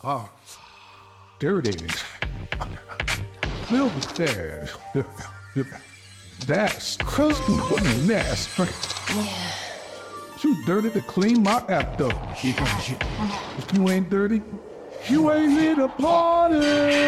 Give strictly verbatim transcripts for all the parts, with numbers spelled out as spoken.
Oh, dirty. Bill was there. That's crusty. What a mess. Yeah. You dirty to clean my app though. If you ain't dirty, you ain't here to party.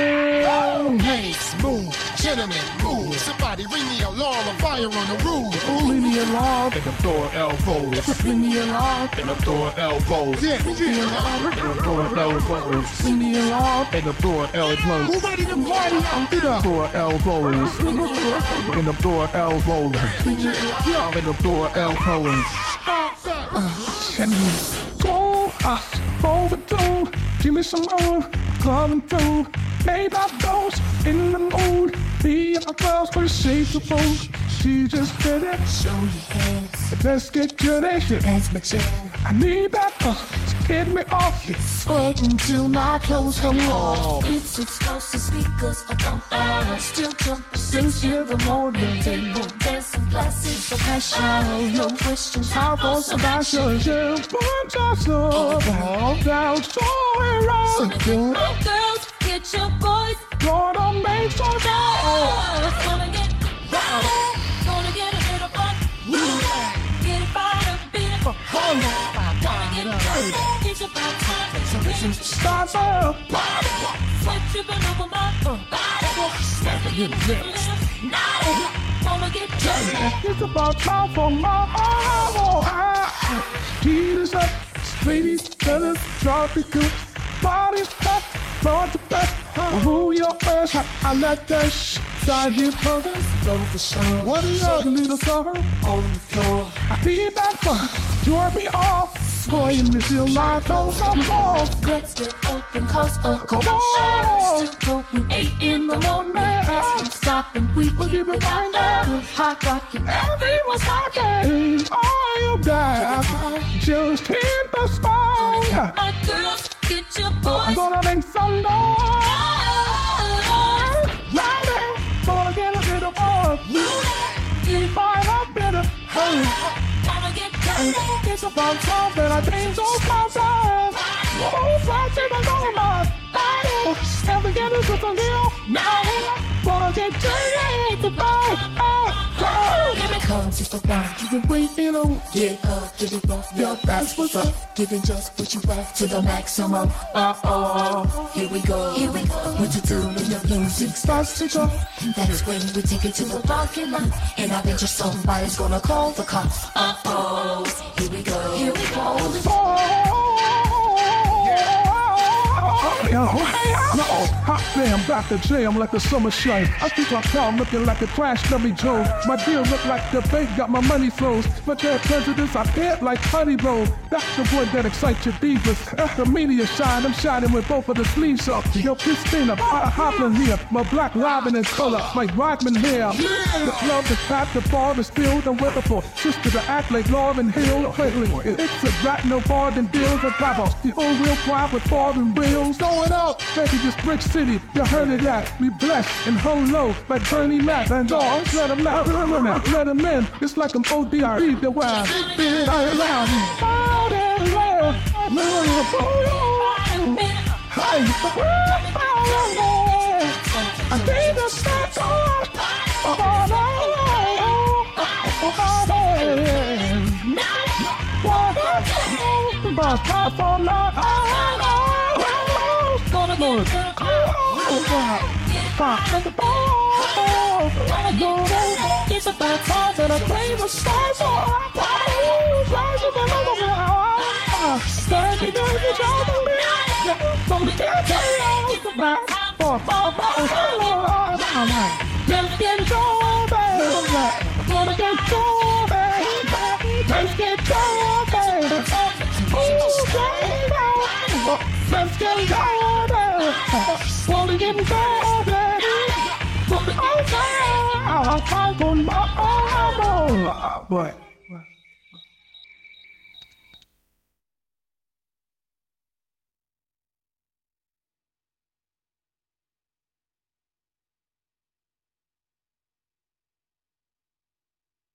Ladies, move. Gentlemen, move. Somebody ring the alarm. A fire on the roof. Ring the alarm and I'm throwing elbows. Ring the alarm and I'm throwing elbows. Yeah, Ring the alarm and I'm throwing elbows. Ring the alarm and I'm throwing elbows. who ready to party? Get up. Throwing elbows. And I'm throwing elbows. And I'm throwing elbows. And go, uh, over to, give me some more, coming through. Maybe I those in the mood. Me and my girls were shapeable. She just did it. Show your hands. Let's get to that shit. That's my jam. I need that, uh, to get me off. Sweat until my clothes come off. It's explosive speakers up on air. Still jumping since you the morning. Table dancing glasses of passion. No questions. How for Sebastian, you put us all down, so around. Oh, girls, get your boys. Gonna make so down. Gonna get rowdy. Gonna get a little fun. Get it fired up, beat it. Gonna get dirty. It's about time. Start up. Sweat dripping over my body. Snapping your lips. Now, gonna get dirty. It's about time for my hour. Heat is up. Ladies, fellas, tropical. Body's hot. Lord the best. Who your best? I like that shit. Side here brothers. Go for sure. What is up, little sucker? On the floor. I need that fun. Draw me off. Boy, in this ill life, those I'm off. Let's get open, cause a Come on. still going eight in the morning. Can't stop and we We'll keep give it it right down. now. Hot rockin'. Everyone's happy. All you got. Just hit the spot. My girls, get your I'm boys. gonna make some noise. Louder. Gonna get a little more. Get it Fire up in a hurry. Gonna get dirty. It's about time that I think so sometimes. Oh, flight to the normal. Never get it to the deal. Now, Gonna get dirty to buy. here it comes, it's the round. You've been waiting on. Get up, get it off, Yeah, that's what's up. Giving just what you got to the maximum. Uh-oh, here we go. Here we go. What to do when the music starts to jump. That's when we take it to the parking lot. And I bet you somebody's gonna call the cops. Uh-oh, here we go. Here we go. Yo, hey, no, hot damn, back to jam like the summer shine. I think I come looking like a crash dummy Joe. My deal look like the bank got my money flows. But that prejudice, I can't like honey roll. That's the boy that excites your divas. Uh, the media shine, I'm shining with both of the sleeves up. Yo, Christina, I hopping here. My black robin in color, like Rodman hair. The love is packed, the bar is filled and weatherful. Sister to act like Lauren Hill. It's a rat, no bar than deals and drop-offs. The old wheel drive with bar and wheels. Going up, baby, this brick city, you heard of that. We blessed and hold low like Bernie Mac. And dogs, let them out, let them in. It's like an O D R E, the wild. Big I loud. Out and loud. Hi. I think that's not all. Oh, no. Oh, no. But I for my gonna go. Oh, God. Fuck, let the ball. It's about time that I play the stars on. Rise of another one. Stand me down the job of me. From the get to the back. For, for, for, for, let's get Jordan. Gonna get Jordan. Let's get Jordan. Oh, baby. Let's get Jordan. Wanna get Jordan. Okay. I'll find on my own. But